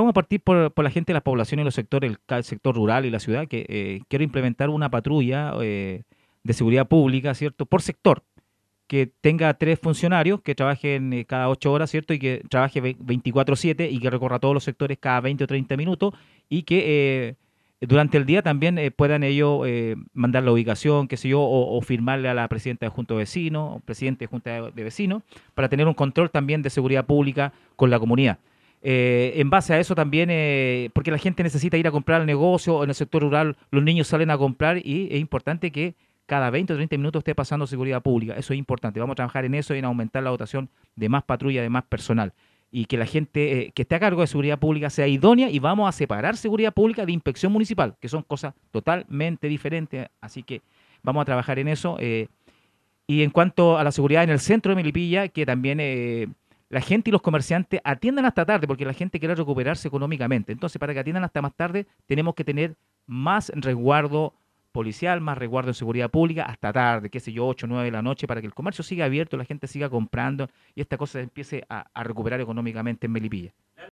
vamos a partir por la gente de las poblaciones y los sectores, el sector rural y la ciudad, que quiero implementar una patrulla de seguridad pública, ¿cierto? Por sector, que tenga 3 funcionarios que trabajen cada 8 horas, ¿cierto? Y que trabaje 24/7 y que recorra todos los sectores cada 20 o 30 minutos y que durante el día también puedan ellos mandar la ubicación, qué sé yo, o firmarle a la presidenta de Junta de Vecinos, o presidente de Junta de Vecinos, para tener un control también de seguridad pública con la comunidad. En base a eso también, porque la gente necesita ir a comprar al negocio, o en el sector rural los niños salen a comprar y es importante que cada 20 o 30 minutos esté pasando seguridad pública. Eso es importante. Vamos a trabajar en eso y en aumentar la dotación de más patrulla, de más personal. Y que la gente que esté a cargo de seguridad pública sea idónea y vamos a separar seguridad pública de inspección municipal, que son cosas totalmente diferentes. Así que vamos a trabajar en eso. Y en cuanto a la seguridad en el centro de Melipilla, que también la gente y los comerciantes atiendan hasta tarde, porque la gente quiere recuperarse económicamente. Entonces, para que atiendan hasta más tarde, tenemos que tener más resguardo policial, más resguardo en seguridad pública, hasta tarde, qué sé yo, 8 9 de la noche, para que el comercio siga abierto, la gente siga comprando y esta cosa se empiece a recuperar económicamente en Melipilla.